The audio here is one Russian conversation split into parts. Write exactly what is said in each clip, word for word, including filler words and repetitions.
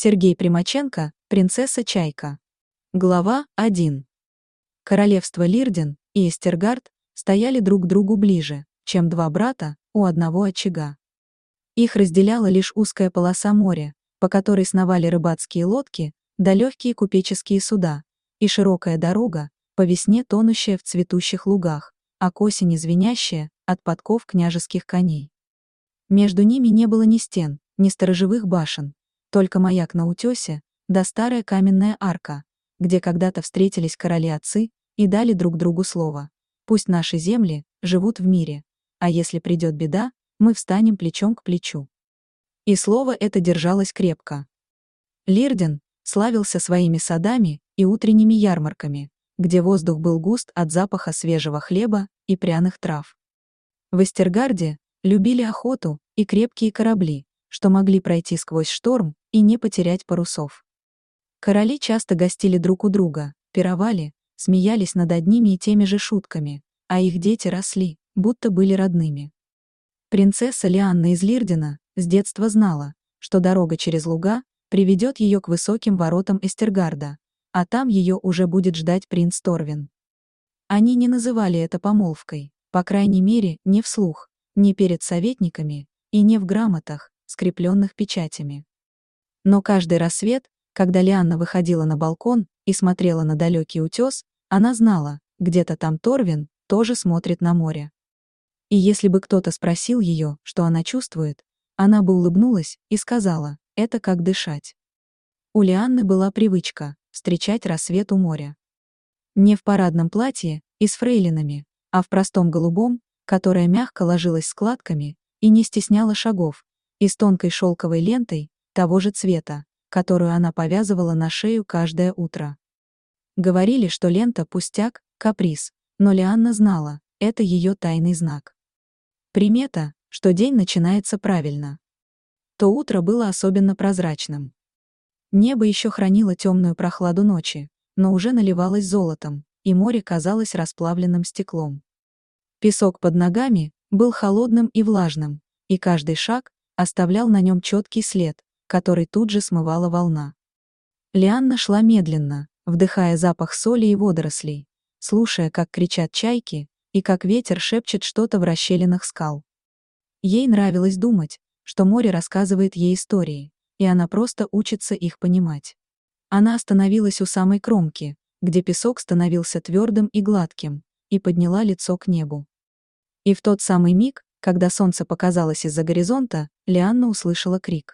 Сергей Примаченко, принцесса Чайка. Глава один. Королевство Лирден и Эстергард стояли друг к другу ближе, чем два брата у одного очага. Их разделяла лишь узкая полоса моря, по которой сновали рыбацкие лодки, да легкие купеческие суда, и широкая дорога, по весне тонущая в цветущих лугах, а к осени звенящая от подков княжеских коней. Между ними не было ни стен, ни сторожевых башен, только маяк на утёсе, да старая каменная арка, где когда-то встретились короли-отцы и дали друг другу слово: пусть наши земли живут в мире, а если придет беда, мы встанем плечом к плечу. И слово это держалось крепко. Лирден славился своими садами и утренними ярмарками, где воздух был густ от запаха свежего хлеба и пряных трав. В Эстергарде любили охоту и крепкие корабли, что могли пройти сквозь шторм и не потерять парусов. Короли часто гостили друг у друга, пировали, смеялись над одними и теми же шутками, а их дети росли, будто были родными. Принцесса Лианна из Лирдена с детства знала, что дорога через луга приведет ее к высоким воротам Эстергарда, а там ее уже будет ждать принц Торвин. Они не называли это помолвкой, по крайней мере, не вслух, не перед советниками и не в грамотах, скрепленных печатями. Но каждый рассвет, когда Лианна выходила на балкон и смотрела на далекий утес, она знала, где-то там Торвин тоже смотрит на море. И если бы кто-то спросил ее, что она чувствует, она бы улыбнулась и сказала: это как дышать. У Лианны была привычка встречать рассвет у моря. Не в парадном платье и с фрейлинами, а в простом голубом, которое мягко ложилось складками и не стесняло шагов, и с тонкой шелковой лентой того же цвета, которую она повязывала на шею каждое утро. Говорили, что лента — пустяк, каприз, но Лианна знала, это ее тайный знак. Примета, что день начинается правильно. То утро было особенно прозрачным. Небо еще хранило темную прохладу ночи, но уже наливалось золотом, и море казалось расплавленным стеклом. Песок под ногами был холодным и влажным, и каждый шаг оставлял на нем четкий след, который тут же смывала волна. Лианна шла медленно, вдыхая запах соли и водорослей, слушая, как кричат чайки, и как ветер шепчет что-то в расщелинах скал. Ей нравилось думать, что море рассказывает ей истории, и она просто учится их понимать. Она остановилась у самой кромки, где песок становился твердым и гладким, и подняла лицо к небу. И в тот самый миг, когда солнце показалось из-за горизонта, Лианна услышала крик.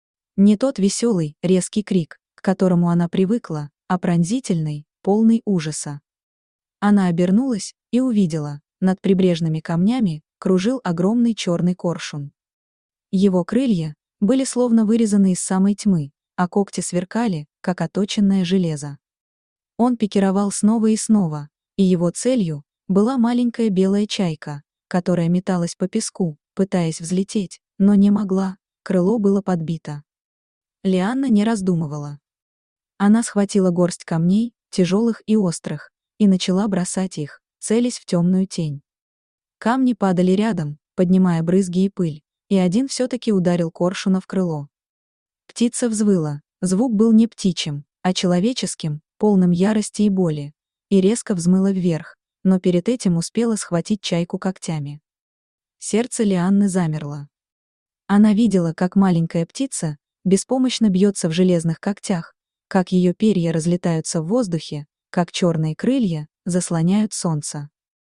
Не тот веселый, резкий крик, к которому она привыкла, а пронзительный, полный ужаса. Она обернулась и увидела, над прибрежными камнями кружил огромный черный коршун. Его крылья были словно вырезаны из самой тьмы, а когти сверкали, как оточенное железо. Он пикировал снова и снова, и его целью была маленькая белая чайка, которая металась по песку, пытаясь взлететь, но не могла, крыло было подбито. Лианна не раздумывала. Она схватила горсть камней, тяжелых и острых, и начала бросать их, целясь в темную тень. Камни падали рядом, поднимая брызги и пыль, и один все-таки ударил коршуна в крыло. Птица взвыла, звук был не птичьим, а человеческим, полным ярости и боли, и резко взмыла вверх, но перед этим успела схватить чайку когтями. Сердце Лианны замерло. Она видела, как маленькая птица беспомощно бьется в железных когтях, как ее перья разлетаются в воздухе, как черные крылья заслоняют солнце.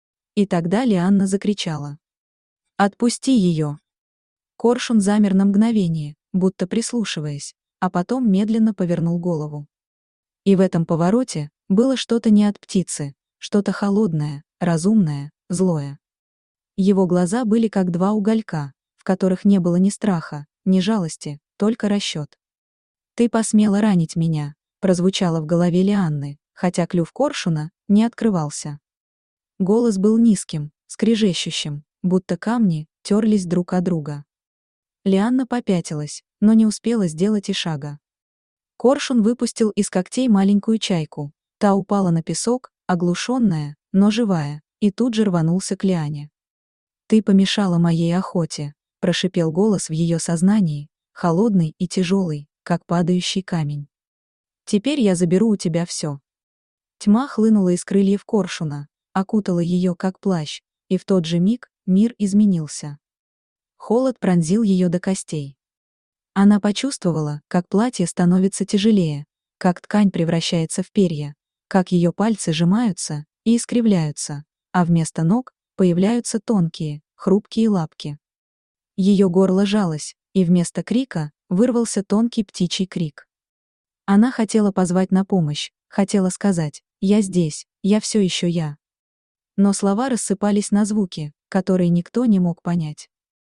И тогда Лианна закричала: «Отпусти ее!» Коршун замер на мгновение, будто прислушиваясь, а потом медленно повернул голову. И в этом повороте было что-то не от птицы, что-то холодное, разумное, злое. Его глаза были как два уголька, в которых не было ни страха, ни жалости, только расчет. «Ты посмела ранить меня», прозвучало в голове Лианны, хотя клюв коршуна не открывался. Голос был низким, скрежещущим, будто камни терлись друг о друга. Лианна попятилась, но не успела сделать и шага. Коршун выпустил из когтей маленькую чайку, та упала на песок, оглушенная, но живая, и тут же рванулся к Лиане. «Ты помешала моей охоте», — прошипел голос в ее сознании, холодный и тяжелый, как падающий камень. «Теперь я заберу у тебя все». Тьма хлынула из крыльев коршуна, окутала ее как плащ, и в тот же миг мир изменился. Холод пронзил ее до костей. Она почувствовала, как платье становится тяжелее, как ткань превращается в перья, как ее пальцы сжимаются и искривляются, а вместо ног появляются тонкие, хрупкие лапки. Ее горло жалось, и вместо крика вырвался тонкий птичий крик. Она хотела позвать на помощь, хотела сказать: «Я здесь, я все еще я». Но слова рассыпались на звуки, которые никто не мог понять.